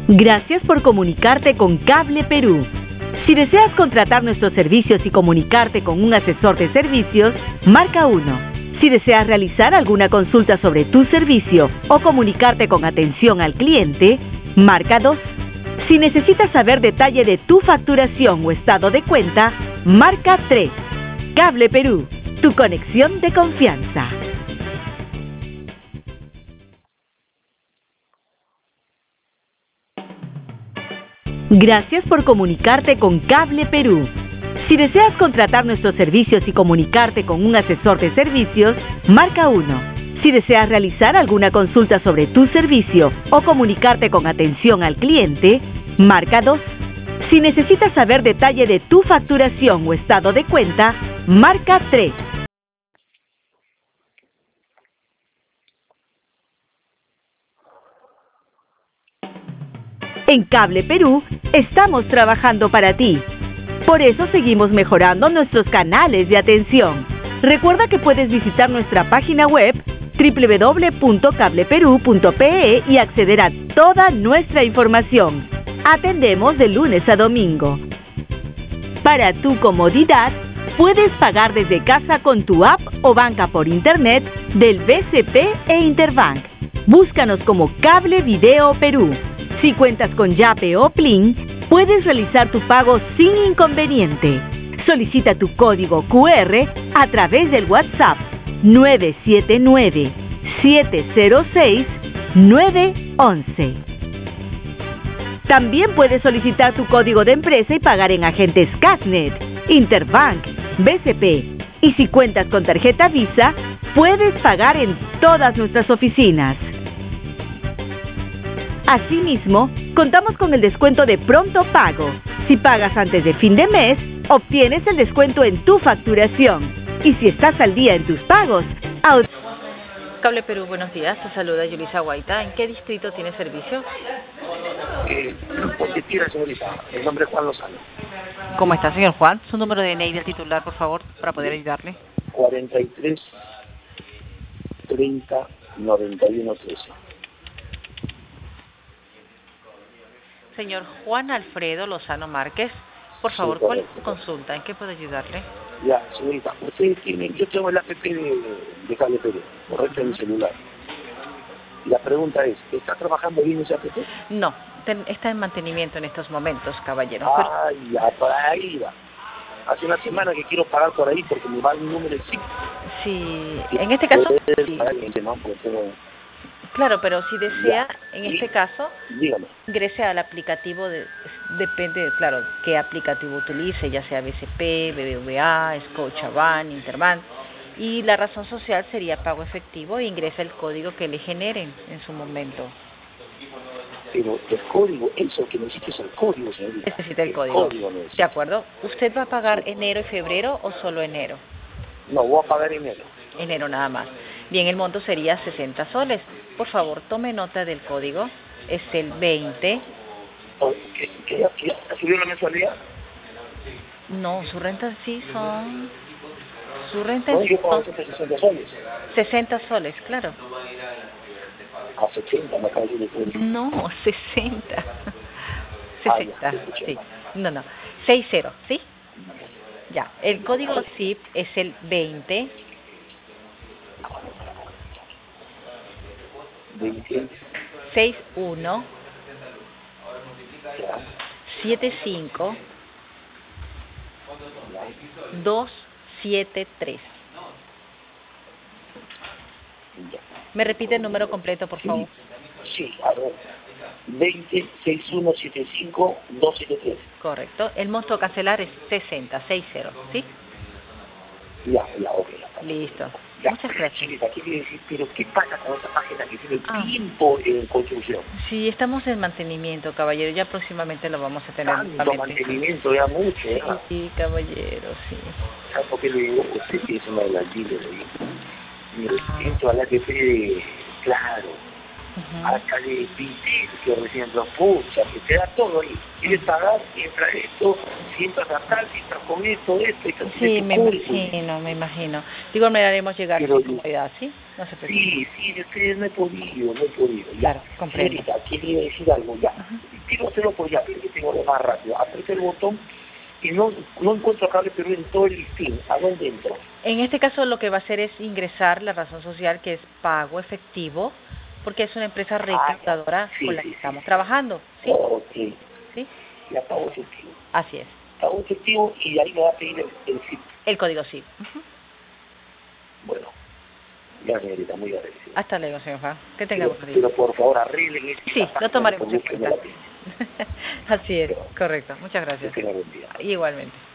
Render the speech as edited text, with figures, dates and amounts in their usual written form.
Gracias por comunicarte con Cable Perú. Si deseas contratar nuestros servicios y comunicarte con un asesor de servicios, marca 1. Si deseas realizar alguna consulta sobre tu servicio o comunicarte con atención al cliente, marca 2. Si necesitas saber detalle de tu facturación o estado de cuenta, marca 3. Cable Perú, tu conexión de confianza. Gracias por comunicarte con Cable Perú. Si deseas contratar nuestros servicios y comunicarte con un asesor de servicios, marca 1. Si deseas realizar alguna consulta sobre tu servicio o comunicarte con atención al cliente, marca 2. Si necesitas saber detalle de tu facturación o estado de cuenta, marca 3. En Cable Perú estamos trabajando para ti. Por eso seguimos mejorando nuestros canales de atención. Recuerda que puedes visitar nuestra página web www.cableperu.pe y acceder a toda nuestra información. Atendemos de lunes a domingo. Para tu comodidad, puedes pagar desde casa con tu app o banca por internet del BCP e Interbank. Búscanos como Cable Video Perú. Si cuentas con Yape o Plin, puedes realizar tu pago sin inconveniente. Solicita tu código QR a través del WhatsApp 979-706-911. También puedes solicitar tu código de empresa y pagar en agentes Casnet, Interbank, BCP. Y si cuentas con tarjeta Visa, puedes pagar en todas nuestras oficinas. Asimismo, contamos con el descuento de pronto pago. Si pagas antes de fin de mes, obtienes el descuento en tu facturación. Y si estás al día en tus pagos, Cable Perú, buenos días. Te saluda Yulisa Guaita. ¿En qué distrito tiene servicio? Tira, señorita. El nombre es Juan Lozano. ¿Cómo está, señor Juan? Su número de DNI del titular, por favor, para poder ayudarle. 43 30 91 13. Señor Juan Alfredo Lozano Márquez, por favor, ¿cuál es su consulta? ¿En qué puedo ayudarle? Ya, señorita, ustedes tienen, yo tengo el app de Cable Perú, correcto, en mi celular. Y la pregunta es, ¿está trabajando bien ese app? No, está en mantenimiento en estos momentos, caballero. Ay, ya, por ahí va. Hace una semana que quiero pagar por ahí porque me va el número de chip. Sí, en este caso... Sí. ¿No? Porque tengo... Claro, pero si desea, en este caso, dígame, ingrese al aplicativo, depende, claro, qué aplicativo utilice, ya sea BCP, BBVA, Scotiabank, Interbank, y la razón social sería pago efectivo e ingresa el código que le generen en su momento. Pero el código, eso que necesita es el código, señorita. Necesita el código. De acuerdo. ¿Usted va a pagar enero y febrero o solo enero? No, voy a pagar enero. Enero nada más. Bien, el monto sería 60 soles. Por favor, tome nota del código. Es el 20. ¿Que ya subió la mensualidad? No, su renta sí son... Su renta no, es... yo pago 60 soles. 60 soles, claro. A 60 me acaba de decir. No, 60. 60, sí. No. 60, ¿sí? Ya, el código SIP es el 20... 61 75 273. ¿Me repite el número completo, por favor? Sí, a ver. 20 61 75 273. Correcto. El monto a cancelar es 60, ¿sí? Ya, ok. Listo. Ya. Muchas gracias. Señorita, quiere decir, pero ¿qué pasa con esa página que tiene tiempo en construcción? Sí, estamos en mantenimiento, caballero. Ya próximamente lo vamos a tener. Tanto mantenimiento, ya mucho, ¿ya? Sí, caballero, sí. ¿Sabes por qué le digo? Usted es una de las líderes, ¿sí? Me siento a la que claro. hasta de principio, recién los pucha, que te da todo ahí. Quieres pagar, entra esto, si entras a tal, si entras con esto, y tal. Sí, me imagino. De igual manera haremos llegar a su comodidad, ¿sí? No se preocupe. Sí, de ustedes no he podido. Claro, comprendo. Señorita, quería decir algo ya. Quiero hacerlo por ya, porque tengo lo más rápido. Apreté el botón y no encuentro Cable Perú en todo el listín. ¿A dónde entro? En este caso lo que va a hacer es ingresar la razón social, que es pago efectivo, porque es una empresa recaudadora con la que estamos trabajando, ¿sí? Ok. ¿Sí? Ya pago efectivo. Así es. Pago efectivo y ahí me va a pedir el CIP. El código CIP. Bueno, ya, señorita, muy agradecido. Hasta luego, señor Juan. Que tenga buen día. Pero por favor, arreglen esto. Sí, lo tomaremos en cuenta. Así es, correcto. Muchas gracias. Que tenga buen día. Igualmente.